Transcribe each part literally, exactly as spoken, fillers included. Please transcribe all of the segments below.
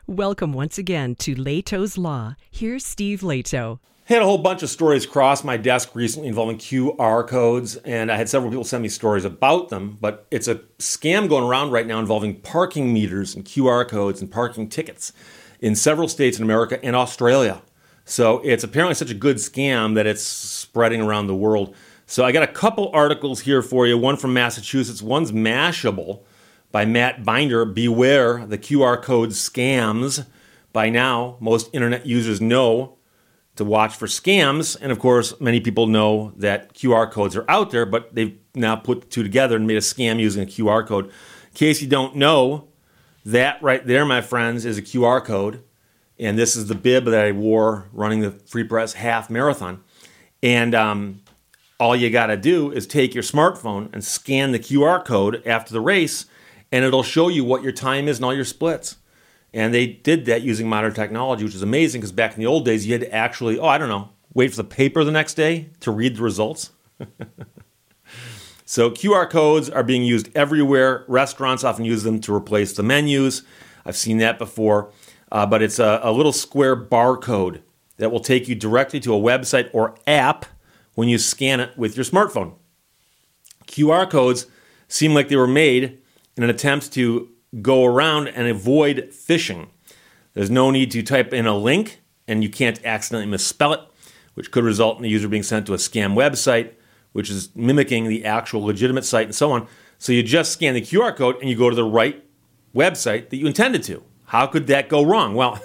Welcome once again to Leto's Law. Here's Steve Leto. I had a whole bunch of stories cross my desk recently involving Q R codes, and I had several people send me stories about them, but it's a scam going around right now involving parking meters and Q R codes and parking tickets in several states in America and Australia. So it's apparently such a good scam that it's spreading around the world. So I got a couple articles here for you, one from Massachusetts, one's Mashable by Matt Binder. Beware the Q R code scams. By now, most internet users know to watch for scams, and of course, many people know that Q R codes are out there, but they've now put the two together and made a scam using a Q R code. In case you don't know, that right there, my friends, is a Q R code, and this is the bib that I wore running the Free Press Half Marathon. And um, all you got to do is take your smartphone and scan the Q R code after the race, and it'll show you what your time is and all your splits. And they did that using modern technology, which is amazing because back in the old days, you had to actually, oh, I don't know, wait for the paper the next day to read the results. So Q R codes are being used everywhere. Restaurants often use them to replace the menus. I've seen that before. Uh, but it's a, a little square barcode that will take you directly to a website or app when you scan it with your smartphone. Q R codes seem like they were made in an attempt to go around and avoid phishing. There's no need to type in a link, and you can't accidentally misspell it, which could result in the user being sent to a scam website, which is mimicking the actual legitimate site and so on. So you just scan the Q R code and you go to the right website that you intended to. How could that go wrong? Well,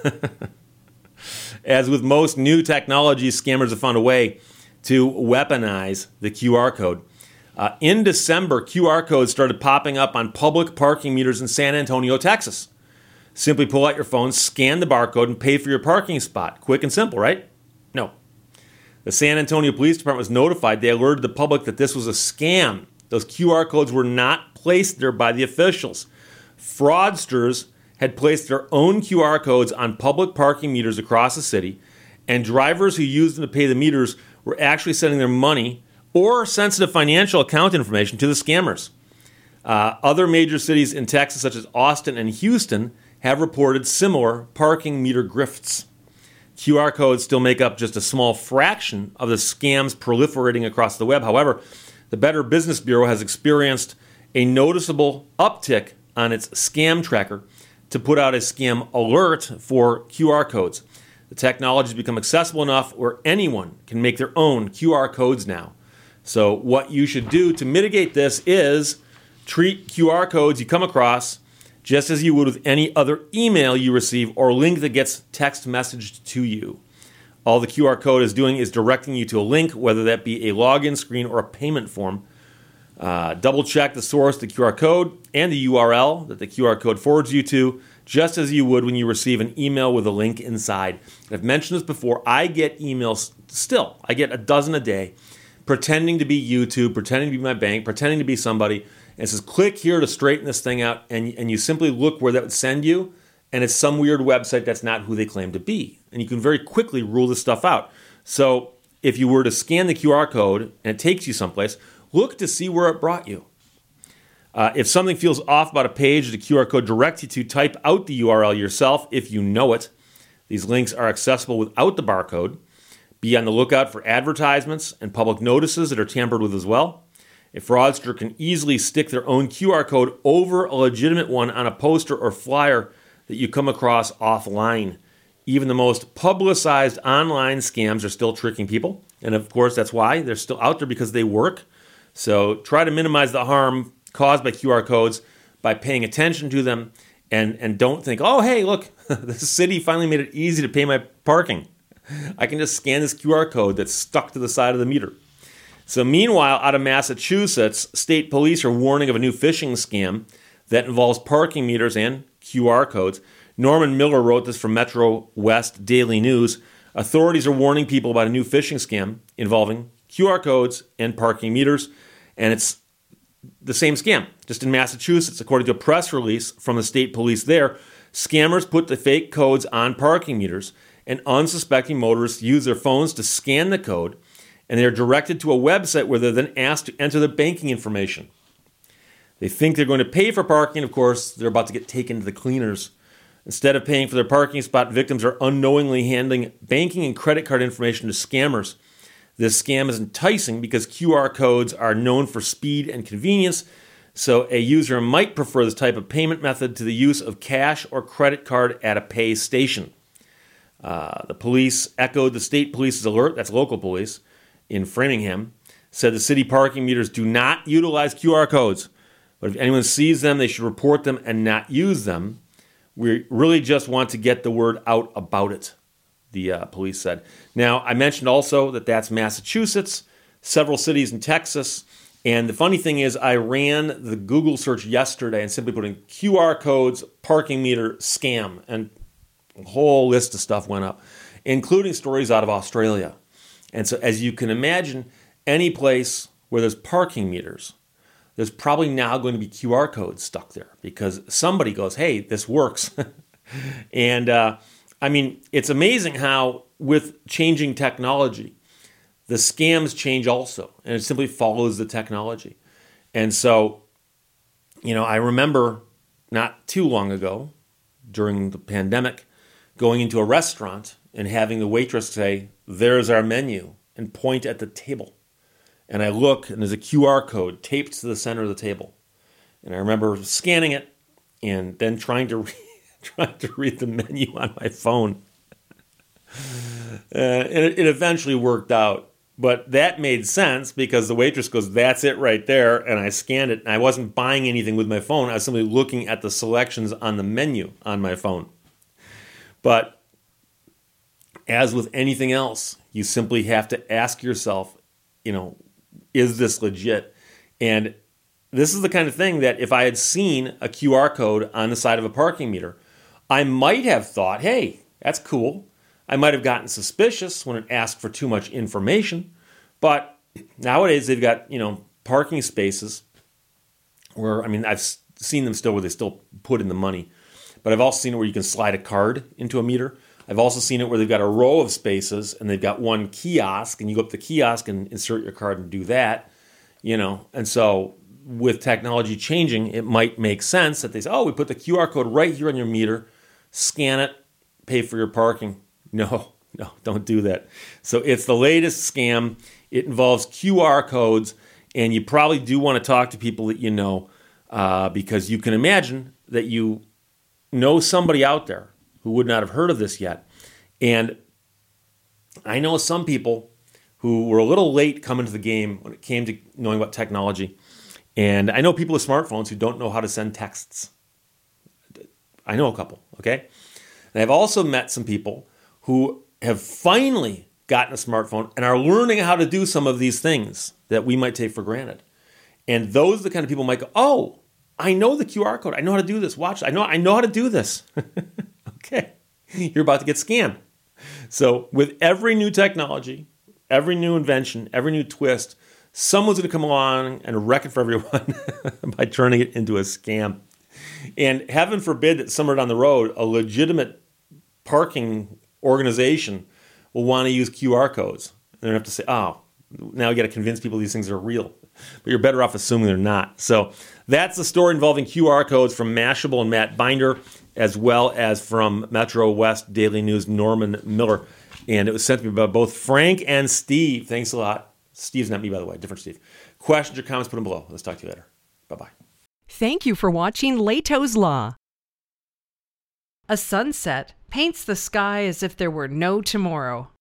as with most new technologies, scammers have found a way to weaponize the Q R code. Uh, in December, Q R codes started popping up on public parking meters in San Antonio, Texas. Simply pull out your phone, scan the barcode, and pay for your parking spot. Quick and simple, right? No. The San Antonio Police Department was notified. They alerted the public that this was a scam. Those Q R codes were not placed there by the officials. Fraudsters had placed their own Q R codes on public parking meters across the city, and drivers who used them to pay the meters were actually sending their money or sensitive financial account information to the scammers. Uh, other major cities in Texas, such as Austin and Houston, have reported similar parking meter grifts. Q R codes still make up just a small fraction of the scams proliferating across the web. However, the Better Business Bureau has experienced a noticeable uptick on its scam tracker to put out a scam alert for Q R codes. The technology has become accessible enough where anyone can make their own Q R codes now. So what you should do to mitigate this is treat Q R codes you come across just as you would with any other email you receive or link that gets text messaged to you. All the Q R code is doing is directing you to a link, whether that be a login screen or a payment form. Uh, double check the source, the Q R code, and the U R L that the Q R code forwards you to, just as you would when you receive an email with a link inside. I've mentioned this before. I get emails still. I get a dozen a day pretending to be YouTube, pretending to be my bank, pretending to be somebody, and it says, click here to straighten this thing out, and, and you simply look where that would send you, and it's some weird website that's not who they claim to be. And you can very quickly rule this stuff out. So if you were to scan the Q R code and it takes you someplace, look to see where it brought you. Uh, if something feels off about a page the Q R code directs you to, type out the U R L yourself if you know it. These links are accessible without the barcode. Be on the lookout for advertisements and public notices that are tampered with as well. A fraudster can easily stick their own Q R code over a legitimate one on a poster or flyer that you come across offline. Even the most publicized online scams are still tricking people. And of course, that's why they're still out there, because they work. So try to minimize the harm caused by Q R codes by paying attention to them, and, and don't think, oh, hey, look, the city finally made it easy to pay my parking. I can just scan this Q R code that's stuck to the side of the meter. So meanwhile, out of Massachusetts, state police are warning of a new phishing scam that involves parking meters and Q R codes. Norman Miller wrote this from Metro West Daily News. Authorities are warning people about a new phishing scam involving Q R codes and parking meters, and it's the same scam, just in Massachusetts. According to a press release from the state police there, scammers put the fake codes on parking meters, and unsuspecting motorists use their phones to scan the code, and they are directed to a website where they're then asked to enter their banking information. They think they're going to pay for parking. Of course, they're about to get taken to the cleaners. Instead of paying for their parking spot, victims are unknowingly handing banking and credit card information to scammers. This scam is enticing because Q R codes are known for speed and convenience, so a user might prefer this type of payment method to the use of cash or credit card at a pay station. Uh, the police echoed the state police's alert, that's local police, in Framingham, said the city parking meters do not utilize Q R codes, but if anyone sees them, they should report them and not use them. We really just want to get the word out about it, the uh, police said. Now, I mentioned also that that's Massachusetts, several cities in Texas, and the funny thing is I ran the Google search yesterday and simply put in Q R codes, parking meter, scam, and a whole list of stuff went up, including stories out of Australia. And so as you can imagine, any place where there's parking meters, there's probably now going to be Q R codes stuck there because somebody goes, hey, this works. and uh, I mean, it's amazing how with changing technology, the scams change also, and it simply follows the technology. And so, you know, I remember not too long ago during the pandemic going into a restaurant and having the waitress say, there's our menu, and point at the table. And I look, and there's a Q R code taped to the center of the table. And I remember scanning it and then trying to read, trying to read the menu on my phone. Uh, and it, it eventually worked out. But that made sense because the waitress goes, that's it right there. And I scanned it. And I wasn't buying anything with my phone. I was simply looking at the selections on the menu on my phone. But as with anything else, you simply have to ask yourself, you know, is this legit? And this is the kind of thing that if I had seen a Q R code on the side of a parking meter, I might have thought, hey, that's cool. I might have gotten suspicious when it asked for too much information. But nowadays they've got, you know, parking spaces where, I mean, I've seen them still where they still put in the money. But I've also seen it where you can slide a card into a meter. I've also seen it where they've got a row of spaces and they've got one kiosk, and you go up the kiosk and insert your card and do that, you know. And so with technology changing, it might make sense that they say, oh, we put the Q R code right here on your meter, scan it, pay for your parking. No, no, don't do that. So it's the latest scam. It involves Q R codes, and you probably do want to talk to people that you know uh, because you can imagine that you know somebody out there who would not have heard of this yet. And I know some people who were a little late coming to the game when it came to knowing about technology. And I know people with smartphones who don't know how to send texts. I know a couple, okay? And I've also met some people who have finally gotten a smartphone and are learning how to do some of these things that we might take for granted. And those are the kind of people who might go, oh, I know the Q R code. I know how to do this. Watch. I know I know how to do this. Okay. You're about to get scammed. So with every new technology, every new invention, every new twist, someone's going to come along and wreck it for everyone by turning it into a scam. And heaven forbid that somewhere down the road, a legitimate parking organization will want to use Q R codes. They're going to have to say, oh, now you got to convince people these things are real. But you're better off assuming they're not. So that's the story involving Q R codes from Mashable and Matt Binder, as well as from Metro West Daily News, Norman Miller. And it was sent to me by both Frank and Steve. Thanks a lot. Steve's not me, by the way. Different Steve. Questions or comments, put them below. Let's talk to you later. Bye-bye. Thank you for watching Leto's Law. A sunset paints the sky as if there were no tomorrow.